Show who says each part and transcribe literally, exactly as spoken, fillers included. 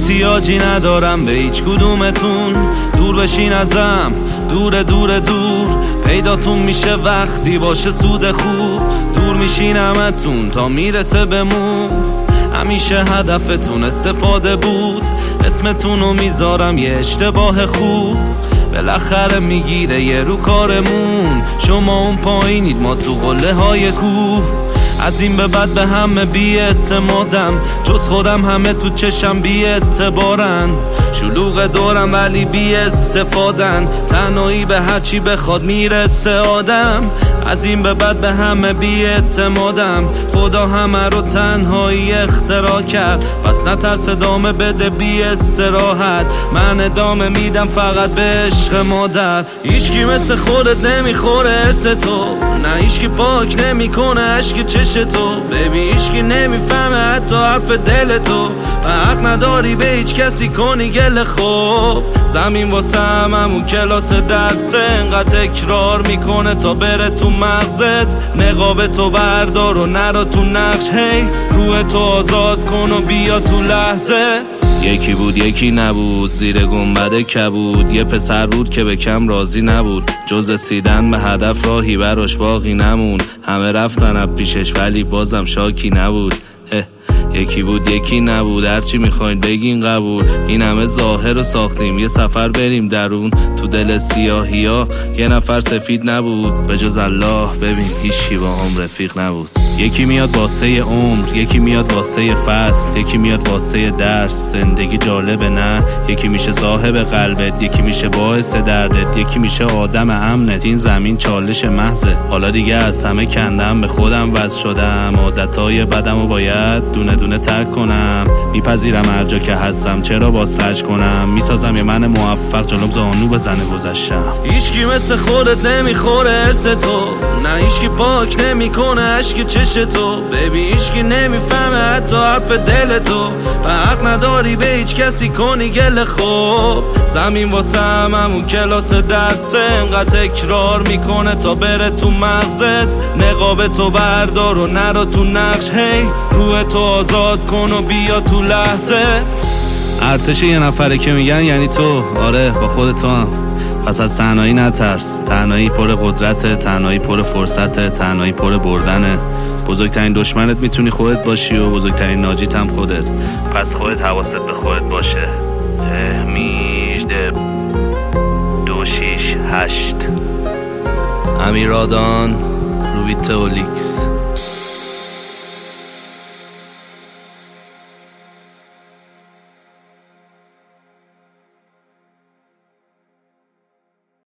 Speaker 1: احتیاجی ندارم به هیچ کدومتون، دور بشین ازم، دور دور دور. پیداتون میشه وقتی باشه سود خوب، دور میشین همتون تا میرسه بمون. همیشه هدفتون استفاده بود، اسمتونو میذارم یه اشتباه خوب. بالاخره میگیره یه رو کارمون، شما اون پایینید ما تو قله های کوه. از این به بعد به همه بی اعتمادم، جز خودم همه تو چشم بی اعتبارن. شلوغ دورم ولی بی استفادن، تنهایی به هرچی بخواد میرسه آدم. از این به بعد به همه بی اعتمادم، خدا همه رو تنهایی اختراع کرد. پس نترس ادامه بده بی استراحت، من ادامه میدم فقط به عشق مادر. هیچکی مثل خودت نمیخوره ارث تو، نه هیچکی پاک نمیکنه عشق چش تو. ببین هیچکی نمیفهمه حتی حرف دل تو، و حق نداری به هیچ کسی کنی گل. خوب زمین واسه هممون کلاس درسه، انقدر تکرار میکنه تا بره تو مغزت. نقاب تو بردار و نرا تو نقش، هی روح تو آزاد کن و بیا تو لحظه. یکی بود یکی نبود، زیر گنبد کبود. یه پسر بود که به کم راضی نبود، جز رسیدن به هدف راهی براش باقی نمون. همه رفتن از پیشش ولی بازم شاکی نبود. یکی بود یکی نبود، هرچی میخواین بگین قبول. این همه ظاهر رو ساختیم یه سفر بریم درون. تو دل سیاهی ها یه نفر سفید نبود، به جز الله ببین هیچی با هم رفیق نبود. یکی میاد واسه عمر، یکی میاد واسه فصل، یکی میاد واسه درس. زندگی جالبه نه؟ یکی میشه صاحب قلبت، یکی میشه باعث دردت، یکی میشه آدم امنت. این زمین چالش محضه، حالا دیگه از همه کندم به خودم وز شدم. عادتهای بدم و باید دونه دونه ترک کنم. میپذیرم هر جا که هستم، چرا باز کنم؟ میسازم یه من موفق جلوم زانو بزنه گذشتم. هیچکی مثل خودت نمیخوره ارث تو، نه هیچکی پاک نمیکنه عشق چش تو. ببین هیچکی نمیفهمه حتی حرف دل تو، و حق نداری به هیچ کسی کنی گل. خوب زمین واسه هممون کلاس درسه، انقدر تکرار میکنه تا بره تو مغزت. نقاب تو بردار و نرا تو نقش، هی روح تو آزاد کن و بیا تو لحظه. ارتش یه نفره که میگن یعنی تو، آره با خودت تو هم. پس از تنهایی نترس، تنهایی پر قدرته، تنهایی پر فرصته، تنهایی پر بردنه. بزرگترین دشمنت میتونی خودت باشی و بزرگترین ناجیت هم خودت. پس خودت حواست به خودت باشه. میجده دو شیش هشت امیرادان روبیتولیکس.